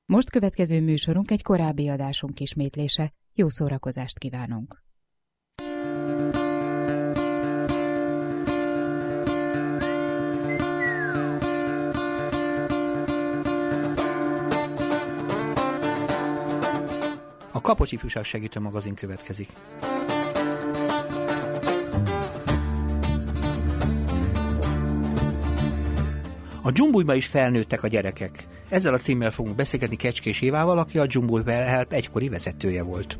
Most következő műsorunk egy korábbi adásunk ismétlése. Jó szórakozást kívánunk! A Kapocs Ifjúság Segítő Magazin következik. A Dzsumbujba is felnőttek a gyerekek. Ezzel a címmel fogunk beszélgetni Kecskés Évával, aki a Dzsumbuj Help egykori vezetője volt.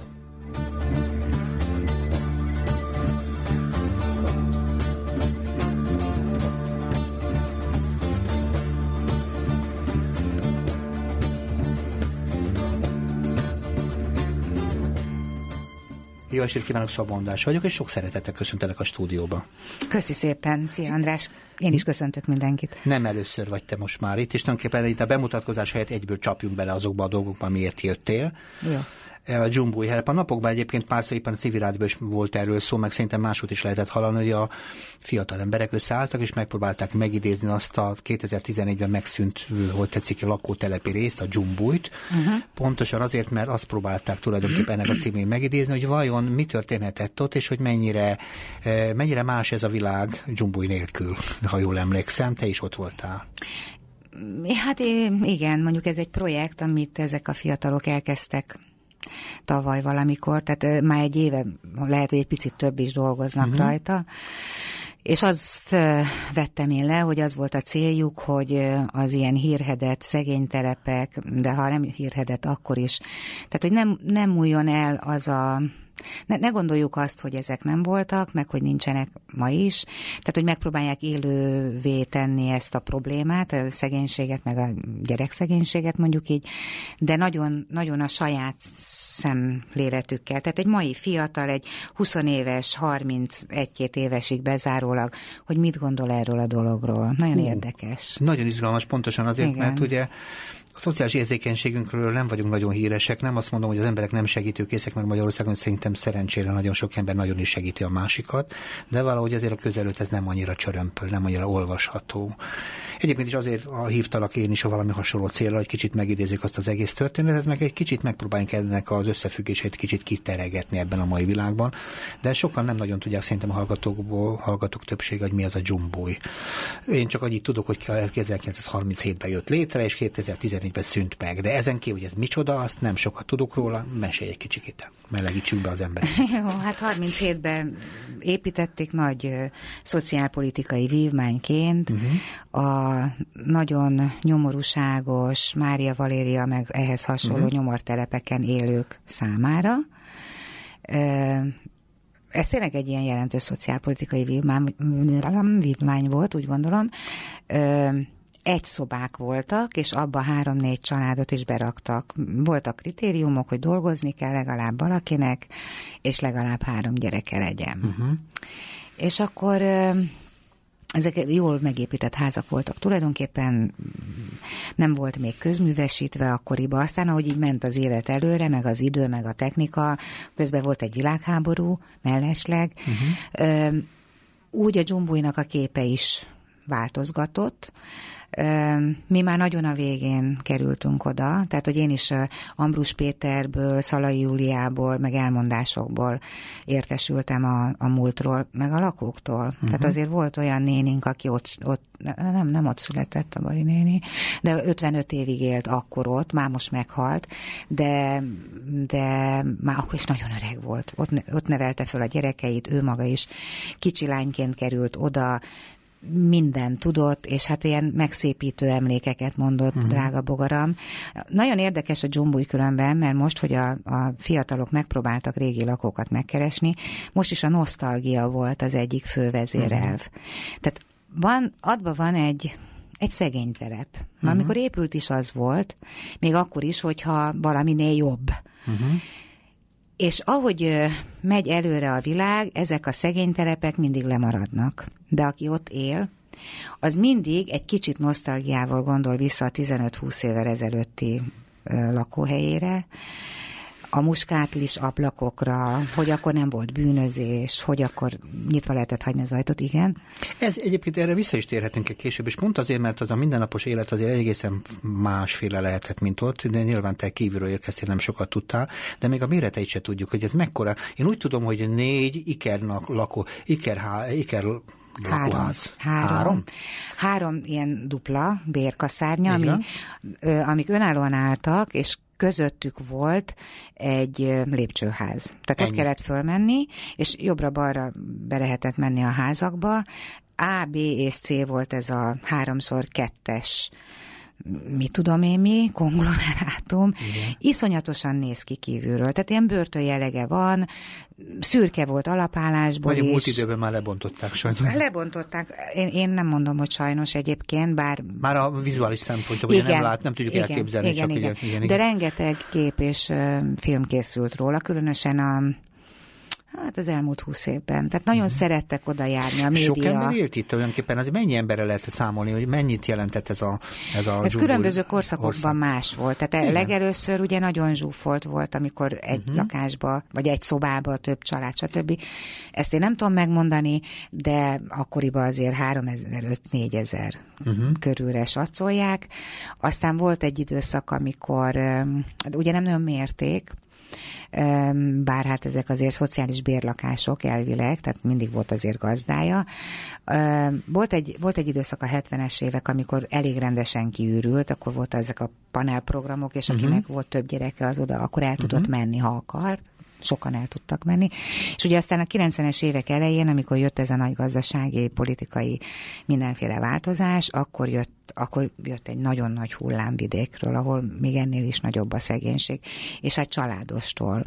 Jó estét kívánok, Szabó András vagyok, és sok szeretettel köszöntelek a stúdióba. Köszi szépen, szia András, én is köszöntök mindenkit. Nem először vagy te most már itt, és tulajdonképpen itt a bemutatkozás helyett egyből csapjunk bele azokba a dolgokba, miért jöttél. Jó. A Dzsumbuj Help. A napokban egyébként párszor éppen a civil rádióban is volt erről szó, meg szerintem máshogy is lehetett hallani, hogy a fiatal emberek összeálltak, és megpróbálták megidézni azt a 2014-ben megszűnt, hogy tetszik, a lakótelepi részt, a Dzsumbujt. Pontosan azért, mert azt próbálták tulajdonképpen ennek a címén megidézni, hogy vajon mi történhetett ott, és hogy mennyire más ez a világ Dzsumbuj nélkül, ha jól emlékszem, te is ott voltál. Hát igen, mondjuk ez egy projekt, amit ezek a fiatalok elkezdtek tavaly valamikor, tehát már egy éve, lehet, hogy egy picit több is dolgoznak rajta, és azt vettem én le, hogy az volt a céljuk, hogy az ilyen hírhedett szegénytelepek, de ha nem hírhedett, akkor is, tehát hogy nem múljon el az a ne gondoljuk azt, hogy ezek nem voltak, meg hogy nincsenek ma is. Tehát, hogy megpróbálják élővé tenni ezt a problémát, a szegénységet, meg a gyerekszegénységet mondjuk így, de nagyon, nagyon a saját szemléletükkel. Tehát egy mai fiatal, egy 20 éves, 31-2 évesig bezárólag, hogy mit gondol erről a dologról. Nagyon érdekes. Nagyon izgalmas, pontosan azért, igen. Mert ugye a szociális érzékenységünkről nem vagyunk nagyon híresek, nem azt mondom, hogy az emberek nem segítőkészek, mert Magyarországon szerintem szerencsére nagyon sok ember nagyon is segíti a másikat, de valahogy azért a közelőtt ez nem annyira csörömpöl, nem annyira olvasható. Egyébként is azért hívtalak én is a valami hasonló célra, hogy kicsit megidézzük azt az egész történetet, meg egy kicsit megpróbáljunk ennek az összefüggését kicsit kiteregetni ebben a mai világban, de sokan nem nagyon tudják szerintem a hallgatók többsége, hogy mi az a Dzsumbuj. Én csak annyit tudok, hogy 1937-ben jött létre, és 2014-ben szűnt meg, de ezen kívül, hogy ez micsoda, azt nem sokat tudok róla, mesélj egy kicsit, melegítsük be az embereket. Jó, hát 37-ben építették nagy szociálpolitikai vívmányként a nagyon nyomorúságos Mária Valéria meg ehhez hasonló nyomortelepeken élők számára. Ez tényleg egy ilyen jelentős szociálpolitikai vívmány volt, úgy gondolom. Egy szobák voltak, és abba 3-4 családot is beraktak. Voltak kritériumok, hogy dolgozni kell legalább valakinek, és legalább 3 gyereke legyen. És akkor ezek jól megépített házak voltak. Tulajdonképpen nem volt még közművesítve akkoriban. Aztán, ahogy így ment az élet előre, meg az idő, meg a technika, közben volt egy világháború mellesleg. Úgy a Dzsumbujnak a képe is változgatott. Mi már nagyon a végén kerültünk oda, tehát, hogy én is Ambrus Péterből, Szalai Júliából, meg elmondásokból értesültem a múltról, meg a lakóktól. Tehát azért volt olyan nénink, aki ott nem ott született a Bari néni, de 55 évig élt akkor ott, már most meghalt, de már akkor is nagyon öreg volt. Ott nevelte föl a gyerekeit, ő maga is kicsi lányként került oda, minden tudott, és hát ilyen megszépítő emlékeket mondott, drága bogaram. Nagyon érdekes a Dzsumbuj különben, mert most, hogy a fiatalok megpróbáltak régi lakókat megkeresni, most is a nosztalgia volt az egyik fő vezérelv. Tehát adva van egy szegénytelep. Amikor épült is az volt, még akkor is, hogyha valaminél jobb. És ahogy megy előre a világ, ezek a szegénytelepek mindig lemaradnak. De aki ott él, az mindig egy kicsit nosztalgiával gondol vissza a 15-20 évvel ezelőtti lakóhelyére, a muskátlis ablakokra, hogy akkor nem volt bűnözés, hogy akkor nyitva lehetett hagyni az ajtót, igen. Ez egyébként erre vissza is térhetünk egy később, és pont azért, mert az a mindennapos élet azért egészen másféle lehetett, mint ott, de nyilván te kívülről érkeztél, nem sokat tudtál, de még a méreteit se tudjuk, hogy ez mekkora. Én úgy tudom, hogy 4 lakóház. Három ilyen dupla bérkaszárnya, amik önállóan álltak, és közöttük volt egy lépcsőház. Tehát ott kellett fölmenni, és jobbra-balra be lehetett menni a házakba. A, B és C volt ez a 3x2-es mit tudom én mi, konglomerátum. Igen. Iszonyatosan néz ki kívülről. Tehát ilyen börtön jellege van, szürke volt alapállásból is. Vagy a múlt időben már lebontották sajnos. Lebontották. Én nem mondom, hogy sajnos egyébként, bár... Már a vizuális szempontból nem tudjuk elképzelni. Igen. De rengeteg kép és film készült róla, különösen az elmúlt 20 évben. Tehát nagyon szerettek oda járni a média. Sok ember élt itt tulajdonképpen, az mennyi emberre lehet számolni, hogy mennyit jelentett ez a Ez különböző korszakokban más volt. Tehát legelőször ugye nagyon zsúfolt volt, amikor egy lakásba, vagy egy szobába több család, stb. Ezt én nem tudom megmondani, de akkoriban azért 3000-4000 körülre satszolják. Aztán volt egy időszak, amikor ugye nem nagyon mérték, bár hát ezek azért szociális bérlakások elvileg, tehát mindig volt azért gazdája. Volt egy időszak a 70-es évek, amikor elég rendesen kiürült, akkor volt ezek a panelprogramok, és akinek volt több gyereke, az oda akkor el tudott menni, ha akart. Sokan el tudtak menni. És ugye aztán a 90-es évek elején, amikor jött ez a nagy gazdasági, politikai mindenféle változás, akkor jött egy nagyon nagy hullám vidékről, ahol még ennél is nagyobb a szegénység, és hát családostól.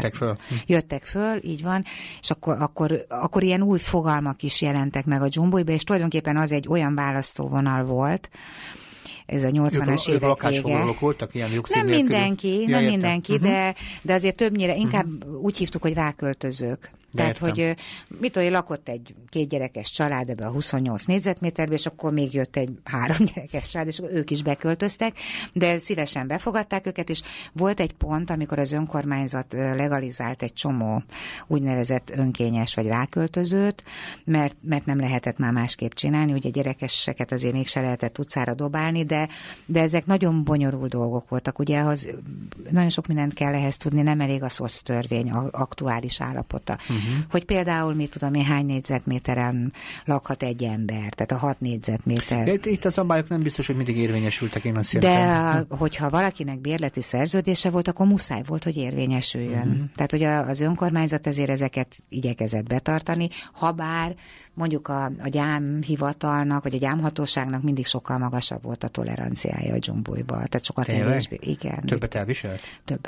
Jöttek föl, így van, és akkor ilyen új fogalmak is jelentek meg a dzsumbujba, és tulajdonképpen az egy olyan választóvonal volt, ez a 80-as évek lakásfoglalók voltak ilyen nem mindenki, de azért többnyire, inkább úgy hívtuk, hogy ráköltözők. Tehát, hogy lakott egy 2 gyerekes család ebbe a 28 négyzetméterbe, és akkor még jött egy 3 gyerekes család, és ők is beköltöztek, de szívesen befogadták őket, és volt egy pont, amikor az önkormányzat legalizált egy csomó úgynevezett önkényes vagy ráköltözőt, mert nem lehetett már másképp csinálni, ugye gyerekeseket azért mégse lehetett utcára dobálni, de ezek nagyon bonyolult dolgok voltak, ugye ahhoz nagyon sok mindent kell ehhez tudni, nem elég a szoctörvény aktuális állapota. Hogy például, mit tudom én, hány négyzetméteren lakhat egy ember, tehát a 6 négyzetméter. Itt a szabályok nem biztos, hogy mindig érvényesültek, én azt szerintem. De hogyha valakinek bérleti szerződése volt, akkor muszáj volt, hogy érvényesüljön. Tehát, hogy az önkormányzat ezért ezeket igyekezett betartani, habár mondjuk a gyámhivatalnak, vagy a gyámhatóságnak mindig sokkal magasabb volt a toleranciája a dzsumbujba. Tehát sokat kevésbé. Igen. Többet elviselt?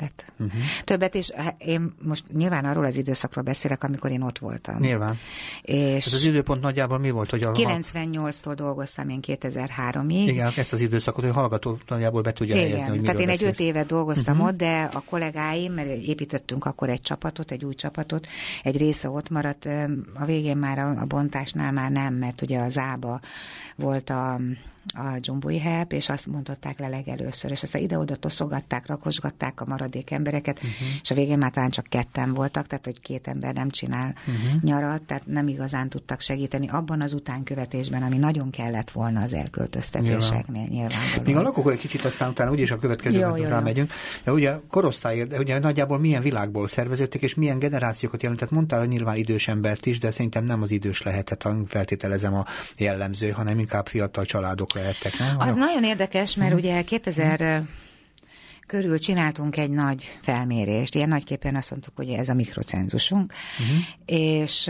Többet, és én most nyilván arról az időszakról beszélek, amikor én ott voltam. Nyilván. És ez az időpont nagyjából mi volt? Hogy 98-tól dolgoztam én 2003-ig. Igen, ezt az időszakot, hogy hallgató nagyjából be tudja helyezni, hogy tehát én beszélsz. egy 5 évet dolgoztam ott, de a kollégáim, mert építettünk akkor egy csapatot, egy új csapatot, egy része ott maradt, a végén már a bontásnál már nem, mert ugye az A-ba volt a dzsumbui help, és azt mondották le legelőször, és aztán ide-oda toszogatták, rakosgatták a maradék embereket, és a végén már talán csak 2 voltak, tehát hogy 2 ember nem csinál nyarat, tehát nem igazán tudtak segíteni abban az utánkövetésben, ami nagyon kellett volna az elköltöztetéseknél nyilvánvalóan. Még a lakókor egy kicsit, aztán utána úgyis a következőben rámegyünk. De ugye korosztály, ugye nagyjából milyen világból szerveződtek, és milyen generációkat jelentett. Mondtál, hogy nyilván idős embert is, de szerintem nem az idős lehetett, feltételezem a jellemző, hanem inkább fiatal családok lehettek, nem? Az nagyon érdekes, mert ugye 2000 körül csináltunk egy nagy felmérést, ilyen nagyképpen azt mondtuk, hogy ez a mikrocenzusunk, és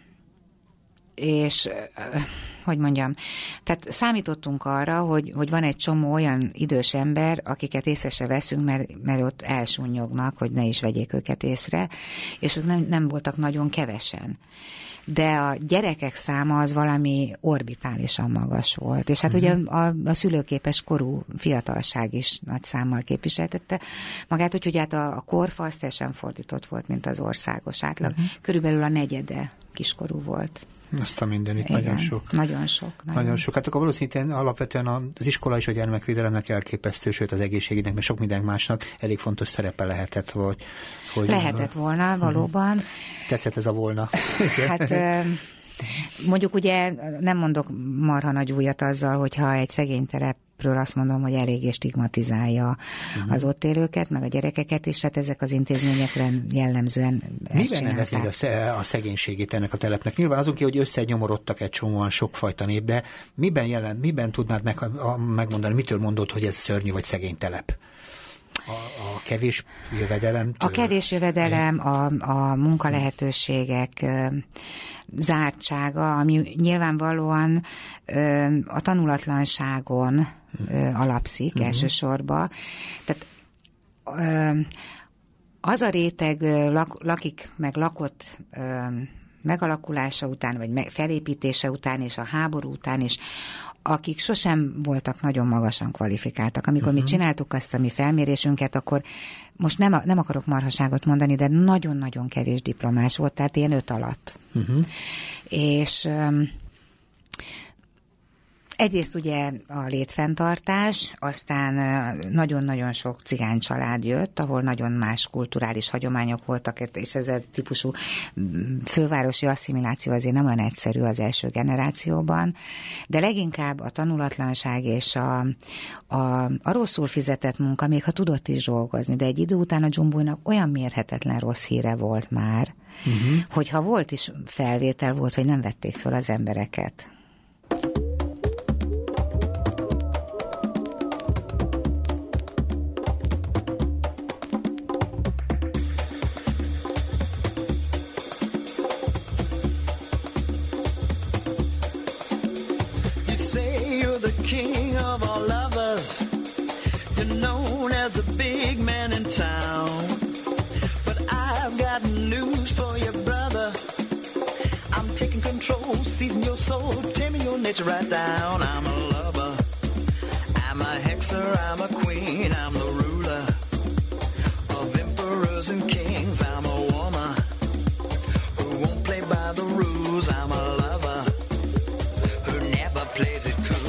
hogy mondjam, tehát számítottunk arra, hogy van egy csomó olyan idős ember, akiket észre se veszünk, mert ott elsúnyognak, hogy ne is vegyék őket észre, és ők nem voltak nagyon kevesen. De a gyerekek száma az valami orbitálisan magas volt. És hát ugye a szülőképes korú fiatalság is nagy számmal képviseltette magát, úgyhogy hát a korfa teljesen fordított volt, mint az országos átlag. Körülbelül a negyede kiskorú volt. Azt a mindenit, nagyon sok. Nagyon sok. Nagyon sok. Hát akkor valószínűleg alapvetően az iskola és a gyermekvédelemnek elképesztő, sőt az egészségügynek, mert sok minden másnak elég fontos szerepe lehetett, hogy lehetett volna, valóban. Tetszett ez a volna. Hát mondjuk ugye nem mondok marha nagy újat azzal, hogyha egy szegény telepről azt mondom, hogy eléggé stigmatizálja az ott élőket, meg a gyerekeket is, tehát ezek az intézményekre jellemzően miben neveznéd a szegénységét ennek a telepnek? Nyilván azon ki, hogy összenyomorodtak egy csomóan sokfajta nép, de miben tudnád megmondani, mitől mondod, hogy ez szörnyű vagy szegény telep? A kevés jövedelem? A kevés jövedelem, a munkalehetőségek zártsága, ami nyilvánvalóan a tanulatlanságon alapszik elsősorban. Tehát az a réteg lakik meg lakott megalakulása után, vagy felépítése után, és a háború után is, akik sosem voltak nagyon magasan kvalifikáltak. Amikor mi csináltuk azt a mi felmérésünket, akkor most nem akarok marhaságot mondani, de nagyon-nagyon kevés diplomás volt, tehát ilyen 5 alatt. És egyrészt ugye a létfenntartás, aztán nagyon-nagyon sok cigány család jött, ahol nagyon más kulturális hagyományok voltak, és ez a típusú fővárosi asszimiláció azért nem olyan egyszerű az első generációban, de leginkább a tanulatlanság és a rosszul fizetett munka, még ha tudott is dolgozni, de egy idő után a Dzsumbujnak olyan mérhetetlen rossz híre volt már, hogy ha volt is felvétel, volt, hogy nem vették föl az embereket. Season your soul, tell me your nature right down. I'm a lover, I'm a hexer, I'm a queen, I'm the ruler of emperors and kings. I'm a woman who won't play by the rules. I'm a lover who never plays it cool.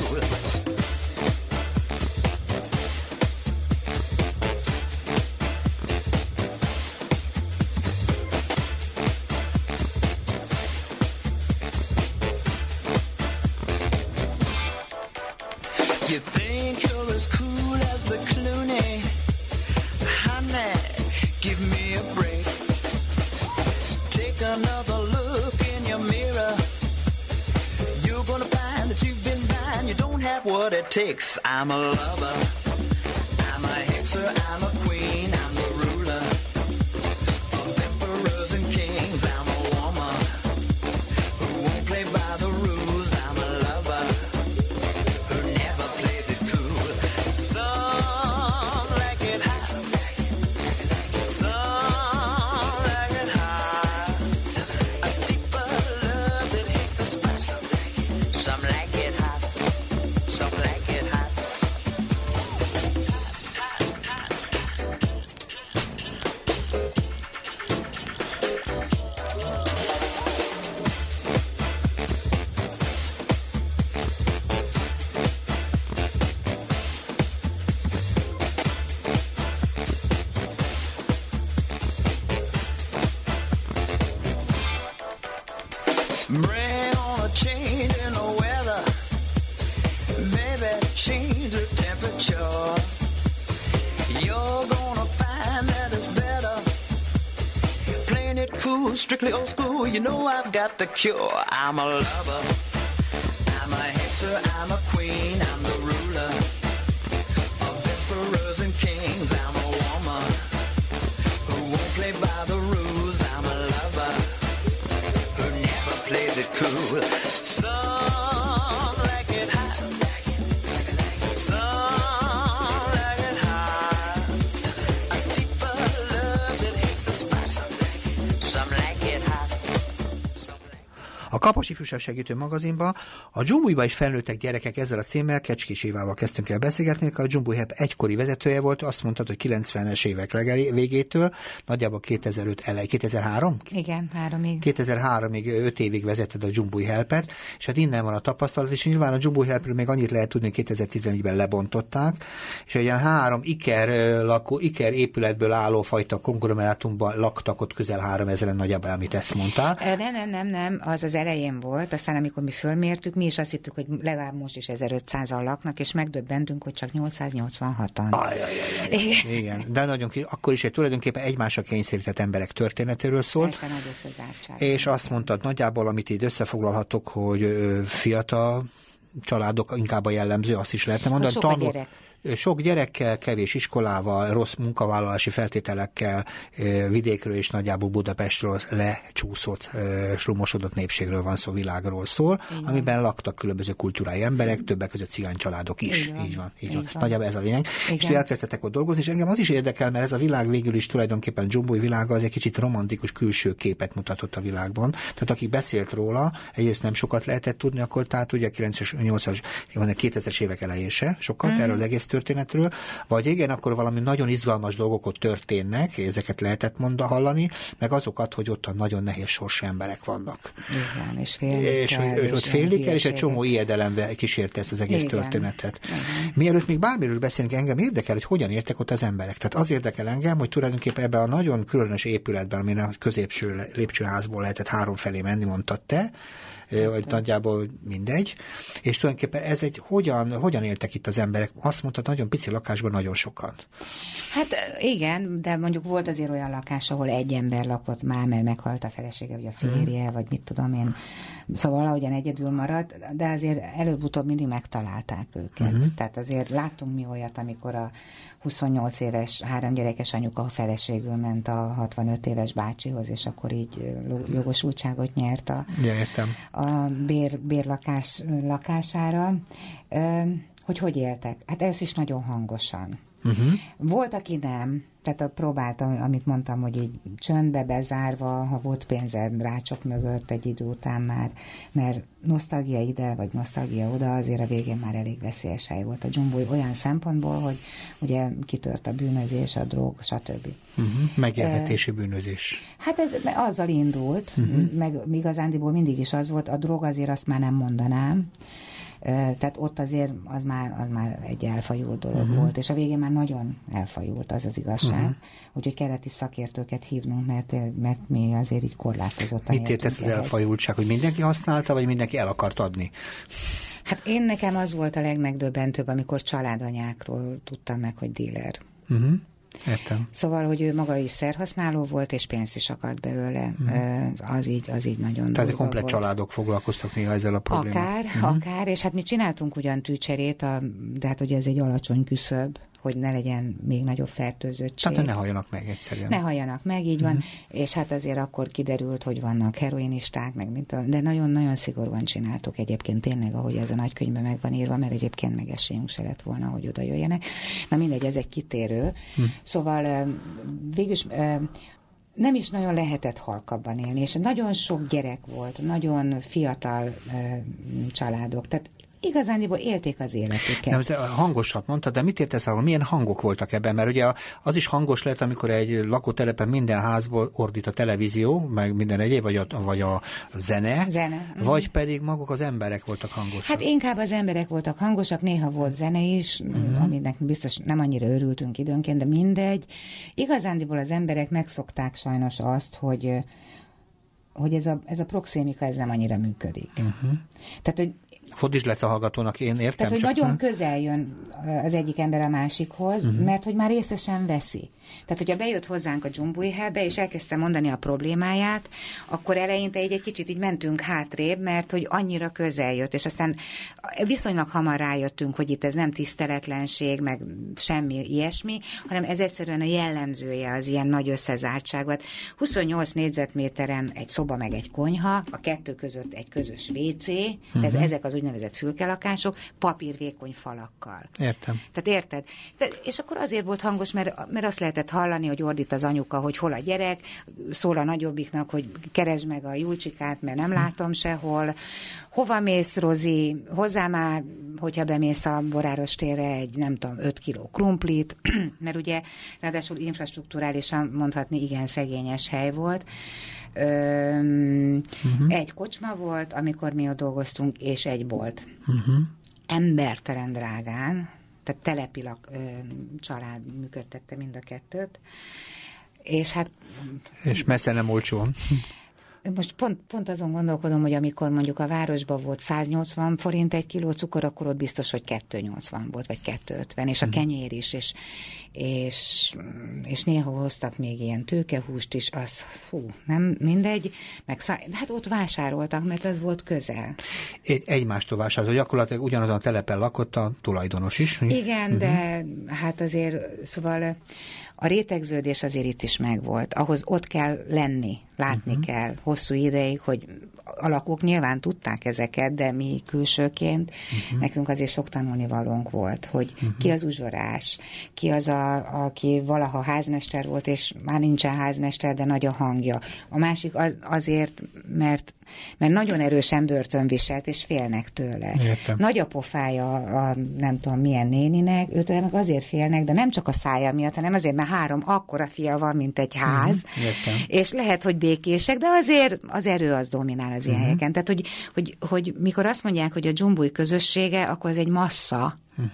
You think you're as cool as the Clooney? Honey, give me a break. Take another look in your mirror. You're gonna find that you've been blind. You don't have what it takes. I'm a lover, I'm a hexer, I'm a queen, I'm the ruler of emperors and kings. I'm a woman who won't play by the rules. I'm a lover who never plays it cool. Some like it hot, some like it hot. A deeper love that hits the spot. Some like it hot, some like it hot. Bring on a change in the weather, baby, change the temperature. You're gonna find that it's better playing it cool, strictly old school. You know I've got the cure. I'm a lover, I'm a hexer, I'm a queen, I'm the ruler of emperors and kings. I'm a woman who won't play by the rules. I'm a lover who never plays it cool. Some like it hot, some like it hot. A deeper love that hits the spot. Some like it hot. A Kaposi Ifjúság Segítő magazinban a Dzsumbujba is felnőttek gyerekek ezzel a címmel, Kecskés Évával kezdtünk el beszélgetni, a Dzsumbuj Help egykori vezetője volt, azt mondtad, hogy 90-es évek végétől, nagyjából 2005 elej, 2003? Igen, 3-ig. 2003-ig 5 évig vezetted a Dzsumbuj Helpet, és hát innen van a tapasztalat, és nyilván a Dzsumbuj Helpről még annyit lehet tudni, hogy 2014-ben lebontották, és olyan 3 iker épületből álló fajta konglomerátumban laktak ott közel 3000-en nagyjából, amit ezt mondtál. Nem, az elején volt, aztán amikor mi fölmértük, mi is azt hittük, hogy legalább most is 1500-an laknak, és megdöbbentünk, hogy csak 886-an. Igen, de nagyon akkor is tulajdonképpen egymásra kényszerített emberek történetéről szólt. Persze, nagy összezártság. És azt mondtad nagyjából, amit így összefoglalhatok, hogy fiatal családok inkább a jellemző, azt is lehetne mondani. Sok gyerekkel, kevés iskolával, rossz munkavállalási feltételekkel, vidékről és nagyjából Budapestről lecsúszott, slumosodott népségről van szó, világról szól, amiben laktak különböző kultúrái emberek, többek között cigány családok is. Így van. Nagyjából ez a lényeg. Igen. És elkezdtetek ott dolgozni, és engem az is érdekel, mert ez a világ végül is tulajdonképpen Dzsumbuj világa az egy kicsit romantikus külső képet mutatott a világban. Tehát aki beszélt róla, egyrészt nem sokat lehetett tudni, akkor tehát ugye 90-80-as, 2000-es évek elején se sokat erről az egész történetről, vagy igen, akkor valami nagyon izgalmas dolgok ott történnek, ezeket lehetett hallani, meg azokat, hogy ott nagyon nehéz sorsú emberek vannak. Igen, és ott félni kell, és egy csomó ijedelembe kísérte ezt az egész történetet. Igen. Mielőtt még bármiről beszélünk, engem érdekel, hogy hogyan értek ott az emberek. Tehát az érdekel engem, hogy tulajdonképpen ebben a nagyon különös épületben, amin a középső lépcsőházból lehetett 3 felé menni, mondtad te, vagy nagyjából mindegy, és tulajdonképpen ez egy, hogyan éltek itt az emberek? Azt mondtad, nagyon pici lakásban nagyon sokan. Hát igen, de mondjuk volt azért olyan lakás, ahol egy ember lakott már, mert meghalt a felesége, vagy a férje, vagy mit tudom én. Szóval valahogyan egyedül maradt, de azért előbb-utóbb mindig megtalálták őket. Tehát azért láttunk mi olyat, amikor a 28 éves, 3 gyerekes anyuka a feleségül ment a 65 éves bácsihoz, és akkor így jogosultságot nyert a bérlakás lakására. Hogy éltek? Hát ez is nagyon hangosan. Volt, aki nem, tehát próbáltam, amit mondtam, hogy így csöndbe bezárva, ha volt pénze rácsok mögött egy idő után már, mert nosztalgia ide, vagy nosztalgia oda, azért a végén már elég veszélyes hely volt a Dzsumbuj olyan szempontból, hogy ugye kitört a bűnözés, a drog, stb. Megélhetési bűnözés. Hát ez azzal indult, meg igazándiból mindig is az volt, a drog azért azt már nem mondanám, tehát ott azért az már egy elfajult dolog volt, és a végén már nagyon elfajult, az az igazság. Úgyhogy kellett is szakértőket hívnunk, mert mi azért így korlátozottan. Mit értesz az elfajultság, hogy mindenki használta, vagy mindenki el akart adni? Hát nekem az volt a legmegdöbbentőbb, amikor családanyákról tudtam meg, hogy díler. Értem. Szóval, hogy ő maga is szerhasználó volt, és pénzt is akart belőle. Az így nagyon Tehát komplet volt. Családok foglalkoztak néha ezzel a problémával. Akár, és hát mi csináltunk ugyan tűcserét, de hát ugye ez egy alacsony küszöb, hogy ne legyen még nagyobb fertőzöttség. Tehát ne halljanak meg egyszerűen. Ne halljanak meg, így van. És hát azért akkor kiderült, hogy vannak heroinisták, de nagyon-nagyon szigorúan csináltuk egyébként tényleg, ahogy ez a nagykönyvben meg van írva, mert egyébként meg esélyünk se lett volna, hogy oda jöjjenek. Na mindegy, ez egy kitérő. Szóval végülis nem is nagyon lehetett halkabban élni, és nagyon sok gyerek volt, nagyon fiatal családok, tehát igazándiból élték az életüket. Nem, hangosat mondtad, de mit értesz arról? Milyen hangok voltak ebben? Mert ugye az is hangos lett, amikor egy lakótelepen minden házból ordít a televízió, meg minden egyéb, vagy a zene. Vagy pedig maguk az emberek voltak hangosak. Hát inkább az emberek voltak hangosak, néha volt zene is, aminek biztos nem annyira örültünk időnként, de mindegy. Igazándiból az emberek megszokták sajnos azt, hogy ez a proxémika ez nem annyira működik. Tehát, hogy fordítsd le a hallgatónak, én értem. Tehát, hogy nagyon közel jön az egyik ember a másikhoz, mert hogy már észre sem veszi. Tehát, hogyha bejött hozzánk a Dzsumbuj Helpbe, és elkezdte mondani a problémáját, akkor eleinte egy kicsit így mentünk hátrébb, mert hogy annyira közel jött, és aztán viszonylag hamar rájöttünk, hogy itt ez nem tiszteletlenség, meg semmi ilyesmi, hanem ez egyszerűen a jellemzője az ilyen nagy összezártság. 28 négyzetméteren egy szoba meg egy konyha, a kettő között egy közös WC, ezek az úgynevezett fülkelakások, papírvékony falakkal. Értem. Tehát érted? És akkor azért volt hangos, mert azt lehetett hallani, hogy ordít az anyuka, hogy hol a gyerek, szól a nagyobbiknak, hogy keresd meg a Julcsikát, mert nem látom sehol. Hova mész, Rozi? Hozzá már, hogyha bemész a Boráros térre egy, nem tudom, 5 kiló krumplit, mert ugye ráadásul infrastrukturálisan mondhatni igen szegényes hely volt. Egy kocsma volt, amikor mi ott dolgoztunk, és egy bolt. Embertelen drágán, tehát telepilak család működtette mind a kettőt, és hát... És messze nem olcsón. Most pont azon gondolkodom, hogy amikor mondjuk a városban volt 180 forint egy kiló cukor, akkor ott biztos, hogy 280 volt, vagy 250, és a kenyér is, és néha hoztak még ilyen tőkehúst is, az, nem mindegy, meg hát ott vásároltak, mert ez volt közel. Egymástól vásárolt, gyakorlatilag ugyanazon a telepen lakott a tulajdonos is. Igen, de hát azért, szóval... A rétegződés azért itt is megvolt. Ahhoz ott kell lenni, látni kell hosszú ideig, hogy a lakók nyilván tudták ezeket, de mi külsőként nekünk azért sok tanulnivalónk volt, hogy ki az uzsorás, ki az, aki valaha házmester volt, és már nincsen házmester, de nagy a hangja. A másik azért, mert nagyon erősen börtönviselt, és félnek tőle. Értem. Nagy a pofája a nem tudom milyen néninek, őtől meg azért félnek, de nem csak a szája miatt, hanem azért, mert 3 akkora fia van, mint egy ház, és lehet, hogy békések, de azért az erő az dominál az ilyen helyeken. Tehát, hogy mikor azt mondják, hogy a dzsumbúj közössége, akkor ez egy massza,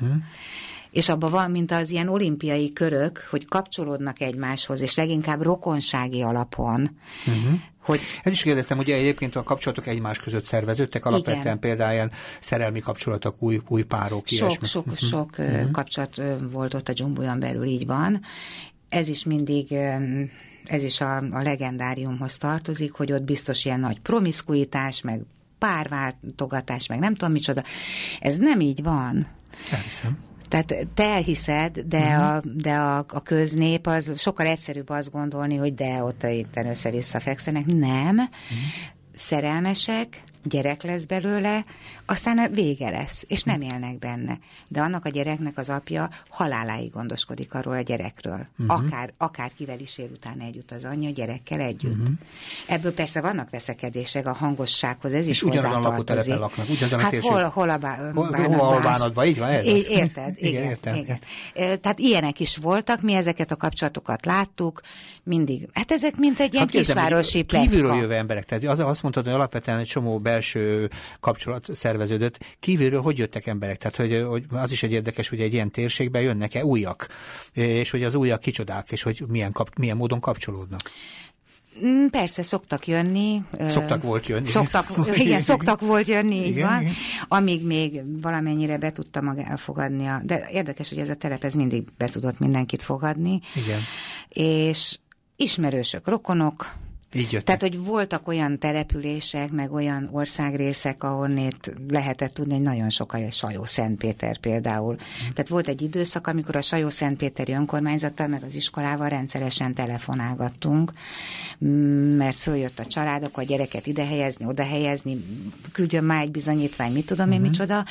és abban van, mint az ilyen olimpiai körök, hogy kapcsolódnak egymáshoz, és leginkább rokonsági alapon. Hogy... Ez is kérdeztem, hogy egyébként a kapcsolatok egymás között szerveződtek, alapvetően például ilyen szerelmi kapcsolatok, új párok, ilyesmi. Sok kapcsolat volt ott a dzsumbújon belül, így van. Ez is mindig... Ez is a legendáriumhoz tartozik, hogy ott biztos ilyen nagy promiszkuitás, meg párváltogatás, meg nem tudom micsoda. Ez nem így van. Elhiszem. Tehát te elhiszed, de a köznép az sokkal egyszerűbb azt gondolni, hogy de ott itten össze-vissza fekszenek. Nem. Szerelmesek, gyerek lesz belőle, aztán a vége lesz, és nem élnek benne. De annak a gyereknek az apja haláláig gondoskodik arról a gyerekről. Akárkivel is él utána együtt az anyja, gyerekkel együtt. Ebből persze vannak veszekedések a hangossághoz, ez is hozzátartozik. Ugyanazon lakótelepen laknak, ugyanazon hát hol a Bánatban, így van ez? Érted? Igen. Tehát ilyenek is voltak, mi ezeket a kapcsolatokat láttuk, mindig. Hát ezek mint egy ilyen kisvárosi pletyka. Kívülről jövő emberek, tehát azt mondtad, hogy alapvetően egy csomó belső kapcsolat szerveződött. Kívülről hogy jöttek emberek? Tehát, hogy az is egy érdekes, hogy egy ilyen térségben jönnek-e újak, és hogy az újak kicsodák, és hogy milyen módon kapcsolódnak. Persze, szoktak jönni. Szoktak volt jönni. Szoktak volt jönni, így van. Igen. Amíg még valamennyire be tudta maga fogadni. De érdekes, hogy ez a telep, ez mindig be tudott mindenkit fogadni. Igen. És ismerősök, rokonok. Így jöttek. Tehát, hogy voltak olyan települések, meg olyan országrészek, ahonnét lehetett tudni, hogy nagyon sok a Sajó-Szentpéter például. Tehát volt egy időszak, amikor a Sajó-Szentpéteri önkormányzattal, meg az iskolával rendszeresen telefonálgattunk, mert följött a családok, a gyereket ide helyezni, oda helyezni, küldjön már egy bizonyítvány, mit tudom én, micsoda,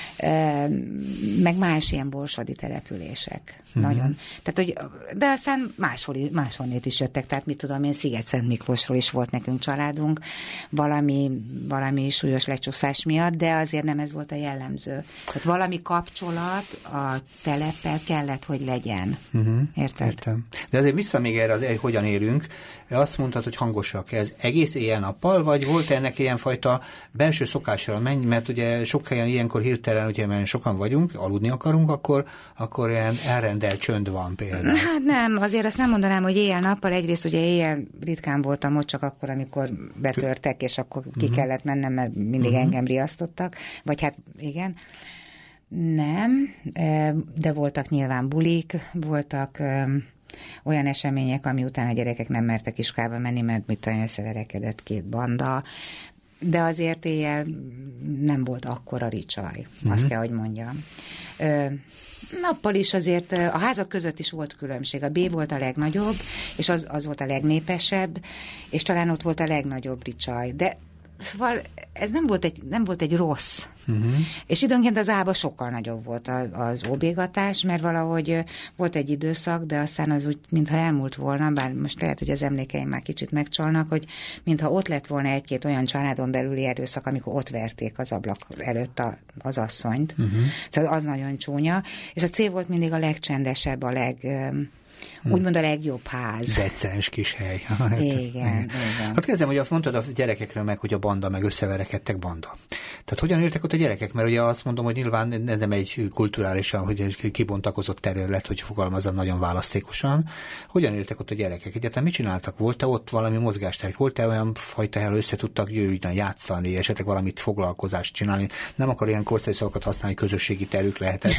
meg más ilyen borsodi települések. Nagyon. Tehát, hogy, de aztán máshonnét is jöttek, tehát mit tudom én, Sziget-Szent Miklósról is volt nekünk családunk, valami súlyos lecsúszás miatt, de azért nem ez volt a jellemző. Tehát valami kapcsolat a teleppel kellett, hogy legyen. Érted? Értem. De azért vissza még erre az hogyan élünk, azt mondtad, hogy hangosak. Ez egész éjjel-nappal, vagy volt ennek ilyenfajta belső szokásra menni, mert ugye sok helyen ilyenkor hirtelen, ugye, mert sokan vagyunk, aludni akarunk, akkor ilyen elrendelt csönd van például. Hát nem, azért azt nem mondanám, hogy éjjel-nappal, egyrészt ugye éjjel ritkán voltam ott, csak akkor, amikor betörtek, és akkor ki kellett mennem, mert mindig engem riasztottak, vagy hát igen. Nem, de voltak nyilván bulik, voltak olyan események, ami után a gyerekek nem mertek iskolába menni, mert mit olyan összeverekedett 2 banda, de azért éjjel nem volt akkora ricsaj, azt kell, hogy mondjam. Nappal is azért a házak között is volt különbség. A B volt a legnagyobb, és az volt a legnépesebb, és talán ott volt a legnagyobb ricsaj. De Szóval ez nem volt egy rossz. És időnként az A-ba sokkal nagyobb volt az óbégatás, mert valahogy volt egy időszak, de aztán az úgy, mintha elmúlt volna, bár most lehet, hogy az emlékeim már kicsit megcsalnak, hogy mintha ott lett volna egy-két olyan családon belüli erőszak, amikor ott verték az ablak előtt az asszonyt. Szóval az nagyon csúnya. És a C volt mindig a legcsendesebb, úgymond a legjobb ház. Decens kis hely. Igen. Hát kezdem, hogy azt mondtad a gyerekekről meg, hogy a banda, meg összeverekedtek banda. Tehát hogyan éltek ott a gyerekek? Mert ugye azt mondom, hogy nyilván ez nem egy kulturálisan, hogy egy kibontakozott terület, hogy fogalmazom nagyon választékosan. Hogyan éltek ott a gyerekek? Egyáltalán mit csináltak? Volt-e ott valami mozgásterük? Volt-e olyan fajta hely, össze tudtak játszani, esetleg valamit foglalkozást csinálni? Nem akar ilyen korszerű szavakat használni, közösségi terük lehetett.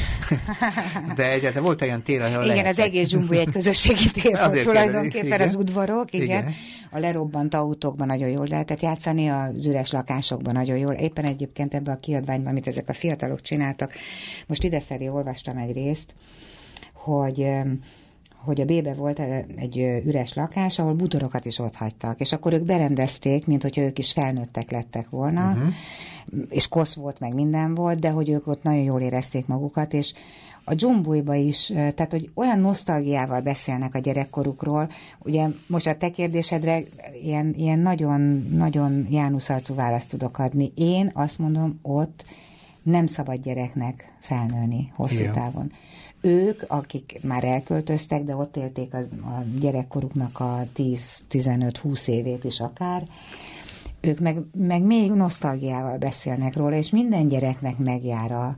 De egyáltalán volt olyan tér, ahol igen, az egész Dzsumbuj egy közösségi tér volt tulajdonképpen, az udvarok, igen. A lerobbant autókban nagyon jól lehetett játszani, az üres lakásokban nagyon jól. Éppen egyébként ebben a kiadványban, amit ezek a fiatalok csináltak, most idefelé olvastam egy részt, hogy a B-be volt egy üres lakás, ahol bútorokat is ott hagytak, és akkor ők berendezték, mint hogyha ők is felnőttek lettek volna, és kosz volt, meg minden volt, de hogy ők ott nagyon jól érezték magukat, és a Dzsumbujba is, tehát, hogy olyan nosztalgiával beszélnek a gyerekkorukról, ugye most a te kérdésedre ilyen nagyon, nagyon jánuszarcú választ tudok adni. Én azt mondom, ott nem szabad gyereknek felnőni hosszú távon. Ők, akik már elköltöztek, de ott élték a gyerekkoruknak a 10-15-20 évét is akár, ők meg még nosztalgiával beszélnek róla, és minden gyereknek megjár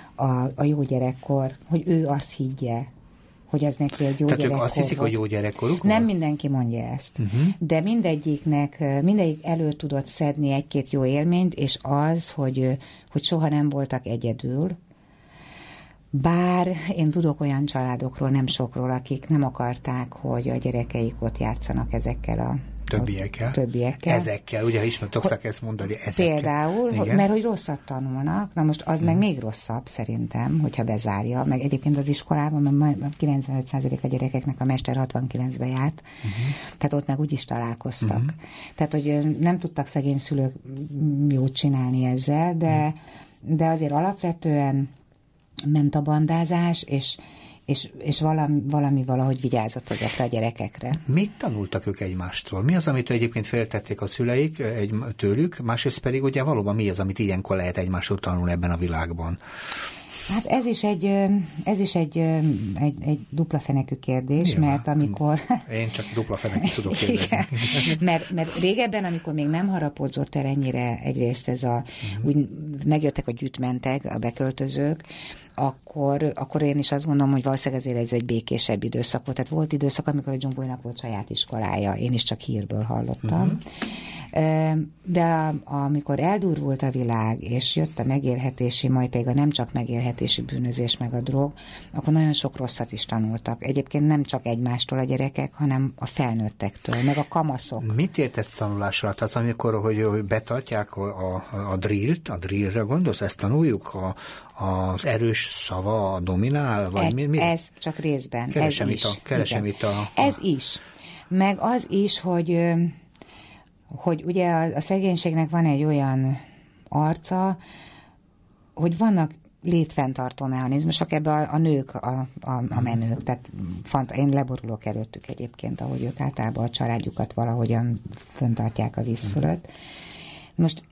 a jó gyerekkor, hogy ő azt higgye, hogy az neki egy jó gyerekkor. Tehát ők azt hiszik, hogy jó gyerekkoruk Nem mindenki mondja ezt, de mindegyik elő tudott szedni egy-két jó élményt, és az, hogy soha nem voltak egyedül, bár én tudok olyan családokról, nem sokról, akik nem akarták, hogy a gyerekeik ott játszanak ezekkel a többiekkel. Ezekkel, ugye ismertek ezt mondani, ezekkel. Például, mert hogy rosszat tanulnak, na most az meg még rosszabb szerintem, hogyha bezárja, meg egyébként az iskolában, mert 95% a gyerekeknek a mester 69-be járt, tehát ott meg úgyis találkoztak. Tehát, hogy nem tudtak szegény szülők jót csinálni ezzel, de azért alapvetően ment a bandázás, és valami valahogy vigyázott ezekre a gyerekekre. Mit tanultak ők egymástól? Mi az, amit egyébként féltették a szüleik tőlük, másrészt pedig ugye valóban mi az, amit ilyenkor lehet egymástól tanulni ebben a világban? Hát ez is egy dupla fenekű kérdés, nyilván, mert amikor... Én csak dupla fenekű tudok kérdezni. mert régebben, amikor még nem harapódzott el ennyire egyrészt úgy megjöttek a gyűjtmentek, a beköltözők, akkor én is azt gondolom, hogy valószínűleg ezért ez egy békésebb időszak volt. Tehát volt időszak, amikor a Dzsumbujnak volt saját iskolája, én is csak hírből hallottam. De amikor eldurvult a világ, és jött a megélhetési, majd pedig a nem csak megélhetési bűnözés, meg a drog, akkor nagyon sok rosszat is tanultak. Egyébként nem csak egymástól a gyerekek, hanem a felnőttektől, meg a kamaszok. Mit értesz tanulásra? Tehát amikor, hogy betartják a drillre gondolsz, ezt tanuljuk? Az erős szava dominál? Vagy mi? Ez csak részben. Keresem itt a... Ez is. Meg az is, hogy ugye a szegénységnek van egy olyan arca, hogy vannak létfenntartó mechanizmusok, ebben a nők, a menők, tehát én leborulok előttük egyébként, ahogy ők általában a családjukat valahogyan föntartják a víz fölött. Most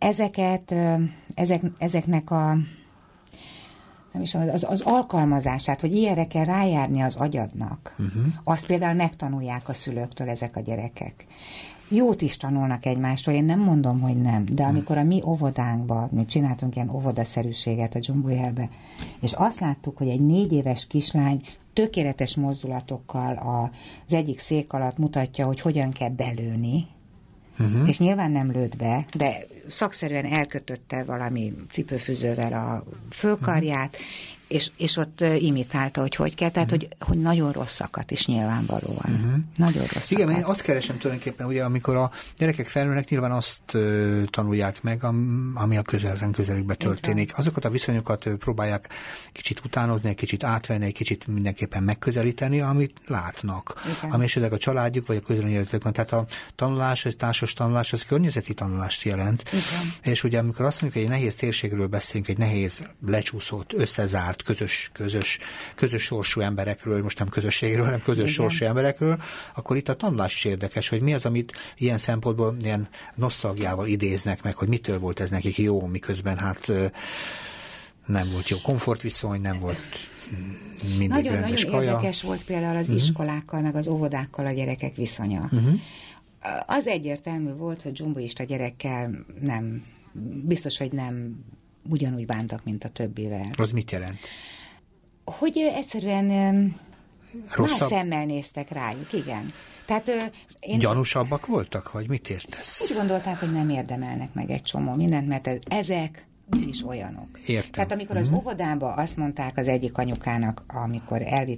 ezeknek nem is az alkalmazását, hogy ilyenre kell rájárni az agyadnak, azt például megtanulják a szülőktől ezek a gyerekek. Jót is tanulnak egymástól, én nem mondom, hogy nem, de amikor a mi óvodánkban, mi csináltunk ilyen óvodaszerűséget a Dzsumbujhelbe, és azt láttuk, hogy egy 4 éves kislány tökéletes mozdulatokkal az egyik szék alatt mutatja, hogy hogyan kell belőni, és nyilván nem lőtt be, de szakszerűen elkötötte valami cipőfűzővel a fölkarját, és ott imitálta, hogy kell, tehát hogy nagyon rosszakat is nyilvánvalóan. Nagyon rosszakat. Igen, én azt keresem tulajdonképpen, ugye, amikor a gyerekek felnőnek, nyilván azt tanulják meg, ami a közelükben történik. Azokat a viszonyokat próbálják kicsit utánozni, egy kicsit átvenni, egy kicsit mindenképpen megközelíteni, amit látnak. Igen. Ami esetleg a családjuk, vagy a közönérzetük van. Tehát a tanulás, a társas tanulás, az környezeti tanulást jelent. Igen. És ugye, amikor azt mondjuk, hogy egy nehéz térségről beszélünk, egy nehéz, lecsúszott, összezárt, közös sorsú emberekről, most nem közösségről, hanem közös sorsú emberekről, akkor itt a tanulás is érdekes, hogy mi az, amit ilyen szempontból ilyen nosztalgiával idéznek meg, hogy mitől volt ez nekik jó, miközben hát nem volt jó komfortviszony, nem volt mindig rendes kaja. Nagyon érdekes volt például az iskolákkal, meg az óvodákkal a gyerekek viszonya. Az egyértelmű volt, hogy dzsumbuista gyerekkel nem, biztos, hogy nem ugyanúgy bántak, mint a többivel. Az mit jelent? Hogy egyszerűen más szemmel néztek rájuk, igen. Tehát, gyanúsabbak voltak, vagy mit értesz? Úgy gondolták, hogy nem érdemelnek meg egy csomó mindent, mert ezek is olyanok. Értem. Tehát amikor az óvodába azt mondták az egyik anyukának, amikor elvitt